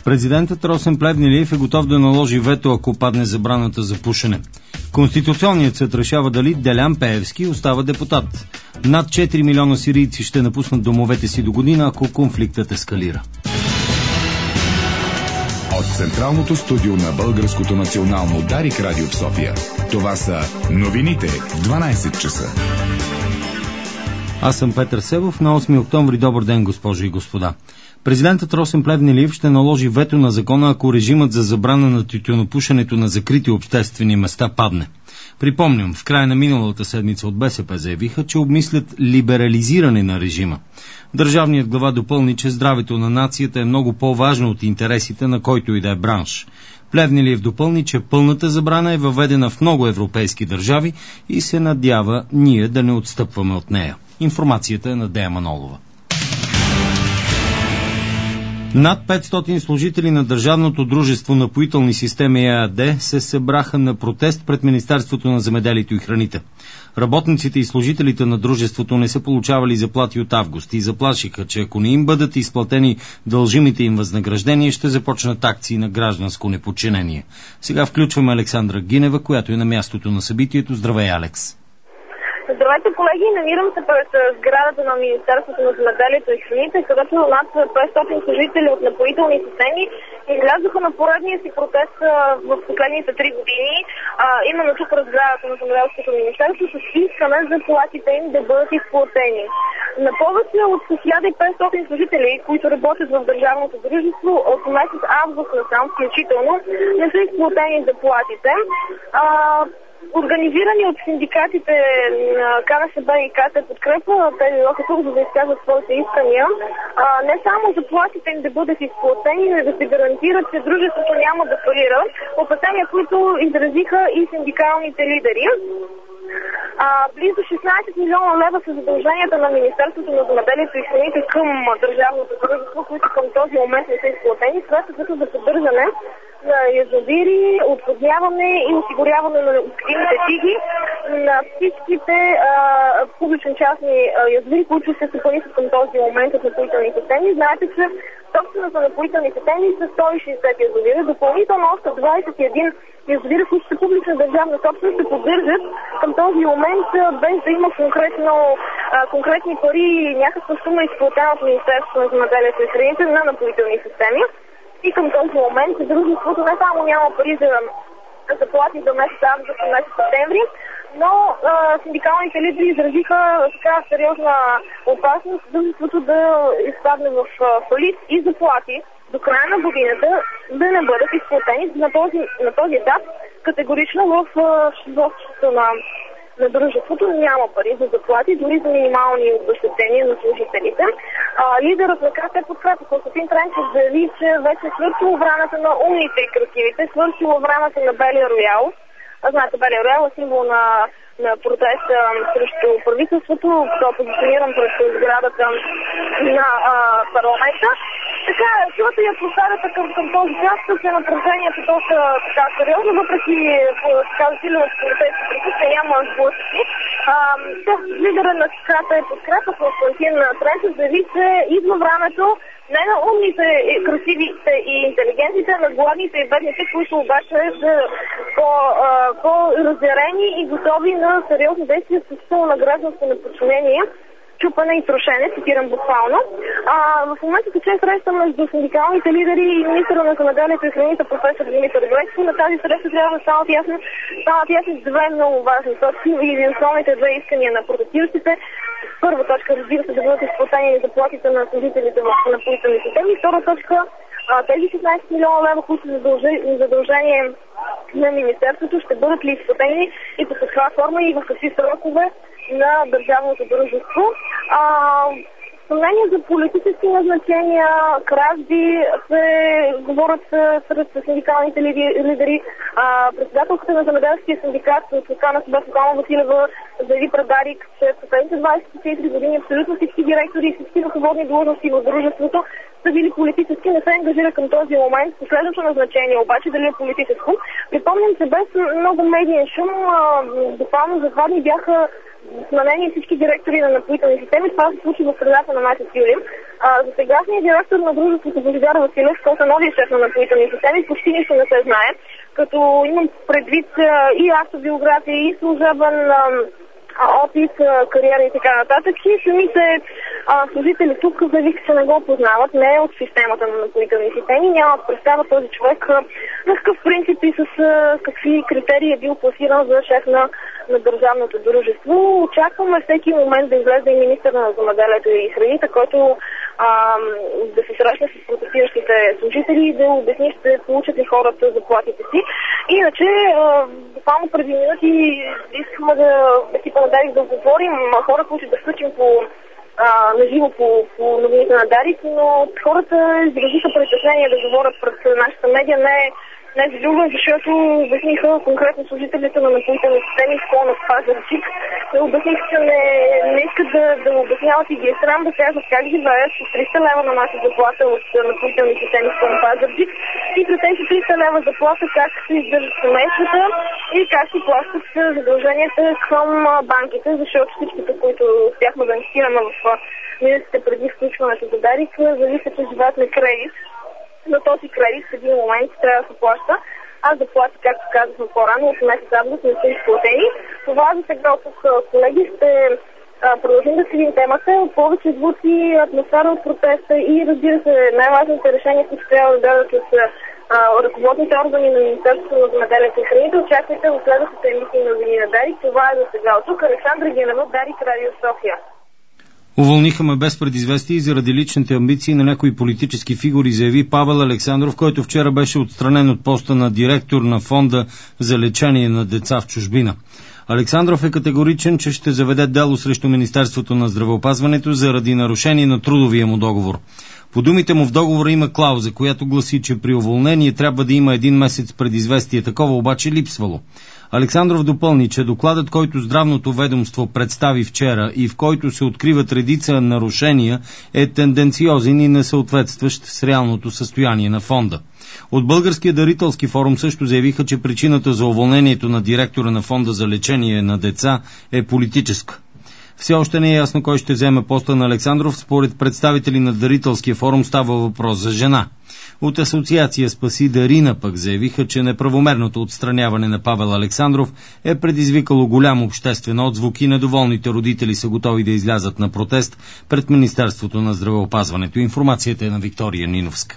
Президентът Росен Плевнелиев е готов да наложи вето, ако падне забраната за пушене. Конституционният съд решава дали Делян Пеевски остава депутат. Над 4 милиона сирийци ще напуснат домовете си до година, ако конфликтът ескалира. От Централното студио на Българското национално Дарик радио в София. Това са новините в 12 часа. Аз съм Петър Севов. На 8 октомври. Добър ден, госпожи и господа. Президентът Росен Плевнелиев ще наложи вето на закона, ако режимът за забрана на тютюнопушенето на закрити обществени места падне. Припомням, в края на миналата седмица от БСП заявиха, че обмислят либерализиране на режима. Държавният глава допълни, че здравето на нацията е много по-важно от интересите на който и да е бранш. Плевнелиев допълни, че пълната забрана е въведена в много европейски държави и се надява ние да не отстъпваме от нея. Информацията е на Дея Манолова. Над 500 служители на Държавното дружество Напоителни системи ЕАД се събраха на протест пред Министерството на земеделието и храните. Работниците и служителите на дружеството не са получавали заплати от август и заплашиха, че ако не им бъдат изплатени дължимите им възнаграждения, ще започнат акции на гражданско неподчинение. Сега включваме Александра Гинева, която е на мястото на събитието. Здравей, Алекс! Здравейте, колеги! Намирам се пред сградата на Министерството на земеделието и храните, където над 500 служители от Напоителни системи излязоха на поредния си протест в последните 3 години, именно тук пред сградата на Земеделското министерство, с искане за заплатите им да бъдат изплатени. На повече от 1500 служители, които работят в Държавното дружество, от месец август насам включително, не са изплатени заплатите. Организирани от синдикатите на КНСБ и КТ Подкрепа, те дойдоха тук, за да изказват своите искания. Не само заплатите им да бъдат изплатени, но да се гарантира, че дружеството няма да фалира. Опасения, които изразиха и синдикалните лидери. Близо 16 милиона лева са задълженията на Министерството на земеделието и храните към Държавното дружество, които към този момент не са изплатени, средствата за поддържане на язовири, отводняване и осигуряване на необходимите диги на всичките публично-частни язовири, които се стопанисват към този момент от Напоителни системи. Знаете, че собственост на Напоителни системи са 160 язовира, допълнително още 21 язовира, които са публична държавна собственост, се поддържат към този момент, без да има конкретни пари и някаква сума изплатена от Министерството на земеделието и храните на Напоителни системи. И към този момент дружеството не само няма пари за заплати за месец август и месец септември, но синдикалните лидери изразиха така сериозна опасност дружеството да изпадне в фалит и заплати до края на годината да не бъдат изплатени. На този етап категорично в счетоводството на дружеството няма пари за заплати, дори за минимални обезщетения на служителите. Лидерът на КТ Подкрепа Константин Тренчев заяви, че вече свършило времето на умните и красивите, свършило времето на Белия Роял. Знаете, Белия Роял е символ на протеста срещу правителството, който е позициониран пред сградата на парламента. Така, силата и атмосферата към този час е напрежението доста така сериозно, въпреки така засиленото полицейско присъствие няма сблъсъци. Лидерът на КТ Подкрепа Константин Тренчев заяви, че идва времето не на умните, красивите и интелигентните, на гладните и бедните, които обаче са по-разярени и готови на сериозни действия, включително на гражданско неподчинение, чупане и трошене, цитирам буквално. В момента се среща между синдикалните лидери и министъра на земеделието и храните професор Димитър Гречко. На тази среща трябва да станат ясни две много важни точки и основните две искания на протестиращите. Първа точка, разбира се, да бъдат изплатени заплатите на служителите в Напоителни системи. Втора точка, тези 16 милиона лева, които са задължение на Министерството, ще бъдат ли изплатени и по каква форма и в какви срокове на Държавното дружество. Съмнения за политически назначения, кражби се говорят сред синдикалните лидери. Председателката на земеделския синдикат от КНСБ Светлана Василева заяви пред Дарик, че в последните 24 години абсолютно всички директори и всички ръководни длъжности в дружеството са били политически, не се ангажира към този момент. Последното назначение обаче дали е политическо. Припомням, че без много медиен шум, буквално за 2 дни бяха сменени всички директори на Напоителни системи. Това се случи в средата на месец юли. За сегашния директор на дружеството Божидар Василев, който е новия шеф на Напоителни системи, почти нищо не се знае, като имам предвид и автобиография, и служебен опит, кариера и така нататък. И самите служители тук заявиха, че не го познават, не е от системата на Напоителни системи, нямат представа този човек на какъв принцип и с какви критерии е бил класиран за шеф на държавното дружество. Очакваме всеки момент да излезе и министър на земеделието и храните, който да се срещне с протестиращите служители и да обясни, ще получат ли хората заплатите си. Иначе, буквално преди минути искаме да екипа на Дарик да говорим хора, които да включим наживо по новините на Дарик, но хората изразиха притеснение да говорят пред нашата медия, не за друго, защото обясниха конкретно служителите на Напоителни системи в клона в Пазарджик. Обясниха, че не искат да обясняват и ги е срам да кажат как живеят с 300 лева на наша заплата от Напоителни системи в клона Пазарджик и при тези 300 лева заплата как се издържат семействата и как си плащат задълженията към банките, защото всичките, които успяхме да инвестираме в минутите преди включването за Дарик, зависят, че живеят на кредит. На този кредит в един момент трябва да се плаща, а заплати, както казахме по-рано, от месец август не са изплатени. Това за сега от тук, колеги, ще продължим да следим темата, повече звуци, атмосфера от протеста и, разбира се, най-важните решения, които трябва да дадат от ръководните органи на Министерството на земеделието и храните. Очаквайте от следващата емисия на новини на Дарик. Това е за сега от тук. Александра Генева, Дарик, Радио София. Уволниха ме без предизвестие заради личните амбиции на някои политически фигури, заяви Павел Александров, който вчера беше отстранен от поста на директор на фонда за лечение на деца в чужбина. Александров е категоричен, че ще заведе дело срещу Министерството на здравеопазването заради нарушение на трудовия му договор. По думите му в договора има клауза, която гласи, че при уволнение трябва да има 1 месец предизвестие. Такова обаче липсвало. Александров допълни, че докладът, който здравното ведомство представи вчера и в който се откриват редица нарушения, е тенденциозен и несъответстващ с реалното състояние на фонда. От Българския дарителски форум също заявиха, че причината за уволнението на директора на фонда за лечение на деца е политическа. Все още не е ясно кой ще вземе поста на Александров. Според представители на Дарителския форум става въпрос за жена. От асоциация Спаси Дарина пък заявиха, че неправомерното отстраняване на Павел Александров е предизвикало голям обществен отзвук и недоволните родители са готови да излязат на протест пред Министерството на здравеопазването. Информацията е на Виктория Ниновска.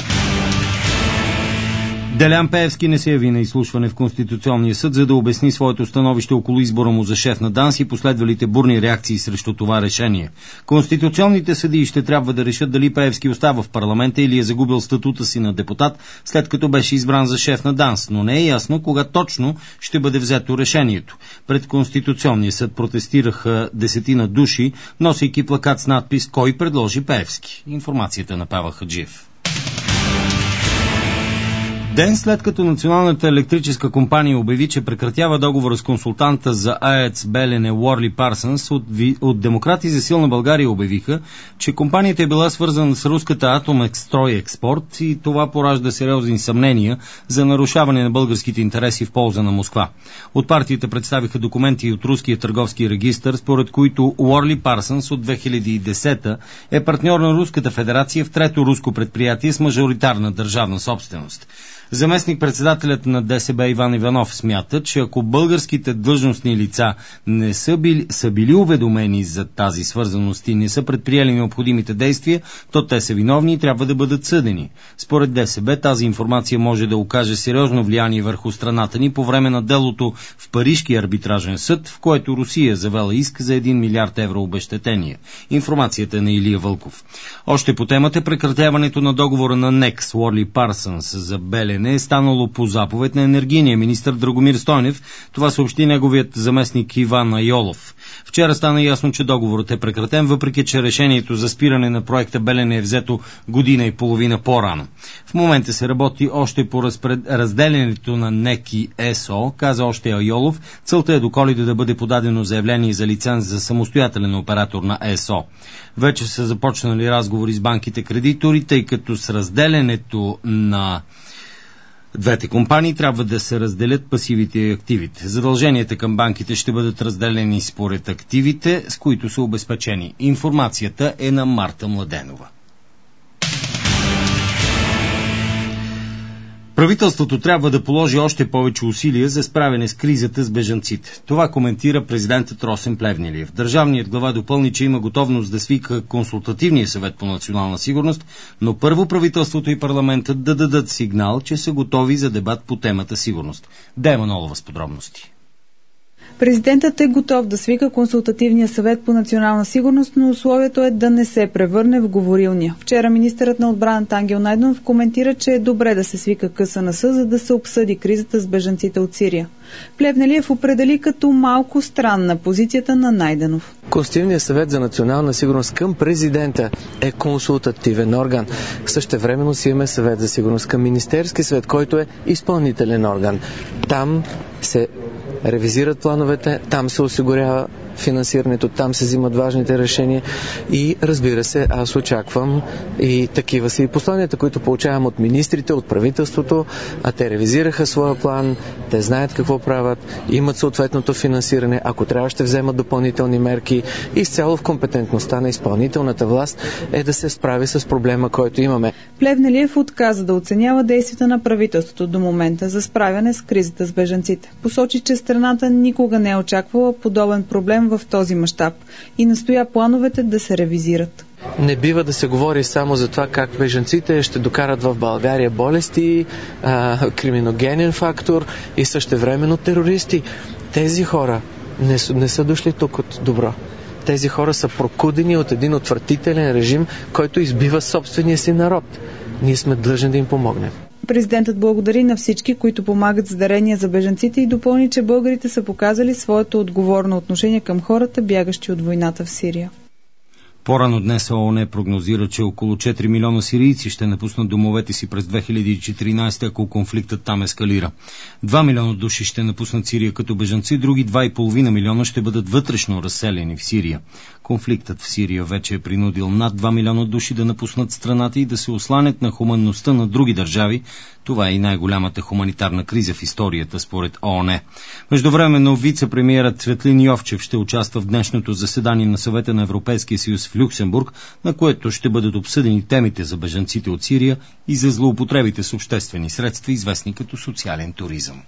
Делян Пеевски не се яви на изслушване в Конституционния съд, за да обясни своето становище около избора му за шеф на ДАНС и последвалите бурни реакции срещу това решение. Конституционните съдии ще трябва да решат дали Пеевски остава в парламента или е загубил статута си на депутат, след като беше избран за шеф на ДАНС, но не е ясно кога точно ще бъде взето решението. Пред Конституционния съд протестираха 10 души, носейки плакат с надпис "Кой предложи Пеевски?" Информацията на Павел Хаджиев. Ден след като Националната електрическа компания обяви, че прекратява договора с консултанта за АЕЦ Белене Уорли Парсънс, от Демократи за силна България обявиха, че компанията е била свързана с руската Атомстройекспорт и това поражда сериозни съмнения за нарушаване на българските интереси в полза на Москва. От партията представиха документи от руския търговски регистър, според които Уорли Парсънс от 2010 е партньор на Руската федерация в трето руско предприятие с мажоритарна държавна собственост. Заместник-председателят на ДСБ Иван Иванов смята, че ако българските длъжностни лица не са били уведомени за тази свързаност и не са предприели необходимите действия, то те са виновни и трябва да бъдат съдени. Според ДСБ тази информация може да окаже сериозно влияние върху страната ни по време на делото в Парижкия арбитражен съд, в което Русия завела иск за 1 милиард евро обезщетение. Информацията е на Илия Вълков. Още по темата прекратяването на договора на НЕК с Уорли Парсънс за Белене е станало по заповед на енергийния министър Драгомир Стойнев. Това съобщи неговият заместник Иван Айолов. Вчера стана ясно, че договорът е прекратен, въпреки че решението за спиране на проекта Белене е взето година и половина по-рано. В момента се работи още по разделянето на НЕК и ЕСО, каза още Айолов. Целта е до Коледа да бъде подадено заявление за лиценз за самостоятелен оператор на ЕСО. Вече са започнали разговори с банките кредитори, тъй като с разделянето на двете компании трябва да се разделят пасивите и активите. Задълженията към банките ще бъдат разделени според активите, с които са обезпечени. Информацията е на Марта Младенова. Правителството трябва да положи още повече усилия за справяне с кризата с бежанците. Това коментира президентът Росен Плевнелиев. Държавният глава допълни, че има готовност да свика консултативния съвет по национална сигурност, но първо правителството и парламентът да дадат сигнал, че са готови за дебат по темата сигурност. Дея Манолова с подробности. Президентът е готов да свика консултативния съвет по национална сигурност, но условието е да не се превърне в говорилня. Вчера министърът на отбраната Ангел Найденов коментира, че е добре да се свика КСНС, за да се обсъди кризата с бежанците от Сирия. Плевнелиев определи като малко странна позицията на Найденов. Консултативният съвет за национална сигурност към президента е консултативен орган. Същевременно си имаме съвет за сигурност към Министерски съвет, който е изпълнителен орган. Там се ревизират плановете, там се осигурява финансирането, там се взимат важните решения и, разбира се, аз очаквам и такива са и посланията, които получавам от министрите, от правителството, а те ревизираха своя план, те знаят какво правят, имат съответното финансиране, ако трябва ще вземат допълнителни мерки. Изцяло в компетентността на изпълнителната власт е да се справи с проблема, който имаме. Плевнелиев отказа да оценява действията на правителството до момента за справяне с кризата с бежанците. Посочи, че страната никога не е очаквала подобен проблем в този мащаб и настоя плановете да се ревизират. Не бива да се говори само за това как бежанците ще докарат в България болести, криминогенен фактор и същевременно терористи. Тези хора не са дошли тук от добро. Тези хора са прокудени от един отвратителен режим, който избива собствения си народ. Ние сме длъжни да им помогнем. Президентът благодари на всички, които помагат с дарения за бежанците и допълни, че българите са показали своето отговорно отношение към хората, бягащи от войната в Сирия. По-рано днес ООН прогнозира, че около 4 милиона сирийци ще напуснат домовете си през 2014, ако конфликтът там ескалира. 2 милиона души ще напуснат Сирия като бежанци, други 2,5 милиона ще бъдат вътрешно разселени в Сирия. Конфликтът в Сирия вече е принудил над 2 милиона души да напуснат страната и да се осланят на хуманността на други държави. Това е и най-голямата хуманитарна криза в историята, според ООН. Междувременно вице-премиерът Цветлин Йовчев ще участва в днешното заседание на Съвета на Европейския съюз в Люксембург, на което ще бъдат обсъдени темите за бежанците от Сирия и за злоупотребите с обществени средства, известни като социален туризъм.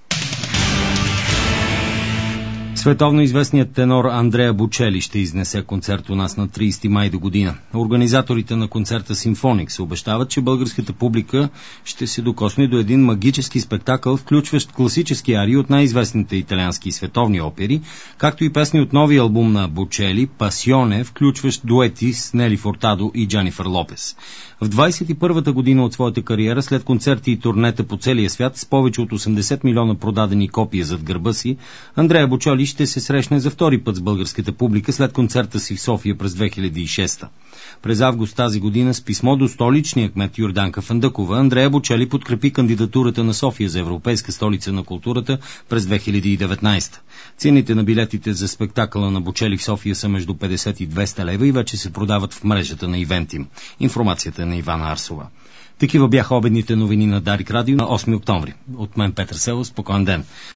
Световно известният тенор Андреа Бочели ще изнесе концерт у нас на 30 май до година. Организаторите на концерта Симфоникс обещават, че българската публика ще се докосне до един магически спектакъл, включващ класически арии от най-известните италиански и световни опери, както и песни от новия албум на Бочели «Пасионе», включващ дуети с Нели Фуртадо и Дженифър Лопес. В 21-та година от своята кариера, след концерти и турнета по целия свят с повече от 80 милиона продадени копия зад гърба си, Андреа Бочели ще се срещне за втори път с българската публика след концерта си в София през 2006. През август тази година с писмо до столичния кмет Йорданка Фандъкова, Андреа Бочели подкрепи кандидатурата на София за Европейска столица на културата през 2019. Цените на билетите за спектакъла на Бочели в София са между 50 и 200 лева и вече се продават в мрежата на Ивентим. Информацията на Ивана Арсова. Такива бяха обедните новини на Дарик Радио на 8 октомври. От мен Петър Селов, спокоен ден.